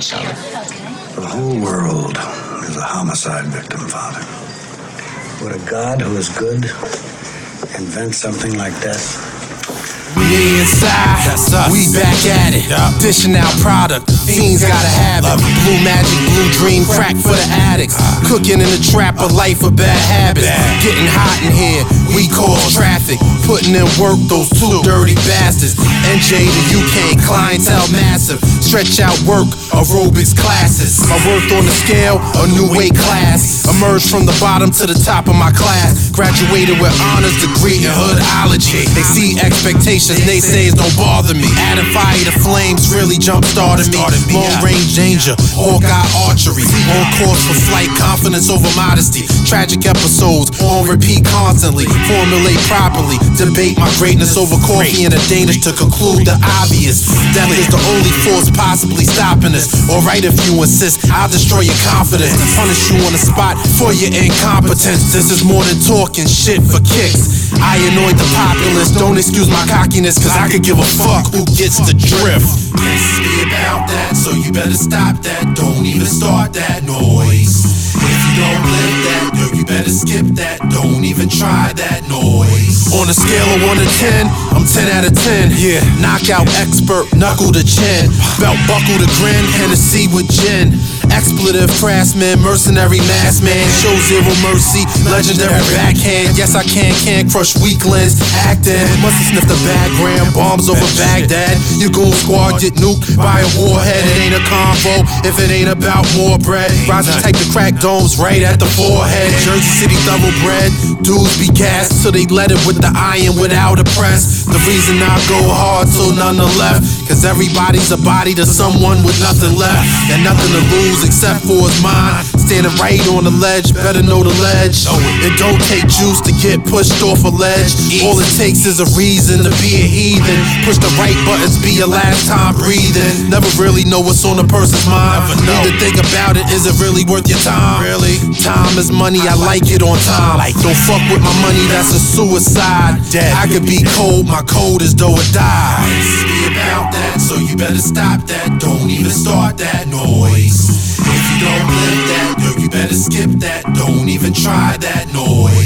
The whole world is a homicide victim, Father. Would a God who is good invent something like that? We inside, we back at it, dishing out product, fiends gotta have it. Blue magic, blue dream, crack for the addicts. Cooking in the trap, a life of bad habits. Getting hot in here, we cause traffic. Putting in work, those two dirty bastards. NJ to UK, clientele massive. Stretch out work, aerobics classes. My worth on the scale, a new weight class. Emerged from the bottom to the top of my class. Graduated with honors degree in hoodology. They see expectations, naysayers don't bother me. Adding fire to flames really jump started me. Long range danger, Hawkeye archery. On course for flight, confidence over modesty. Tragic episodes on repeat constantly. Formulate properly, debate my greatness over coffee and a Danish to conclude the obvious. Death is the only force possibly stopping us. Alright if you insist, I'll destroy your confidence. Punish you on the spot for your incompetence. This is more than talking shit for kicks. I annoyed the populace, don't excuse my cockiness, cause I could give a fuck who gets the drift. This be about that, so you better stop that. Don't even start that noise. If you don't live that, yo, you better skip that. Don't even try that noise. On a scale of 1 to 10, I'm 10 out of 10. Yeah, knockout expert, knuckle to chin. Belt buckle to grin, Hennessy with gin. Expletive craftsman, mercenary mass man. Show zero mercy, legendary backhand. Yes, I can crush weaklings. Acting, must have sniffed the background. Bombs over Baghdad. Your goon squad get nuked by a warhead. It ain't a convo if it ain't about more bread. Rising type to crack domes right at the forehead. Jersey City thoroughbred. Dudes be gassed till they let it with the iron without a press. The reason I go hard till none are left, cause everybody's a body to someone with nothing left. And nothing to lose except for his mind. Standing right on the ledge, better know the ledge. It don't take juice to get pushed off a ledge. All it takes is a reason to be a heathen. Push the right buttons, be your last time breathing. Never really know what's on a person's mind. Need to think about it, is it really worth your time? Really? Time is money, I like it on time. Don't fuck with my money, that's a suicide. I could be cold, my code is do or die. It's be about that, so you better stop that. Don't even start that noise. If you don't live that, yo, you better skip that. Don't even try that noise.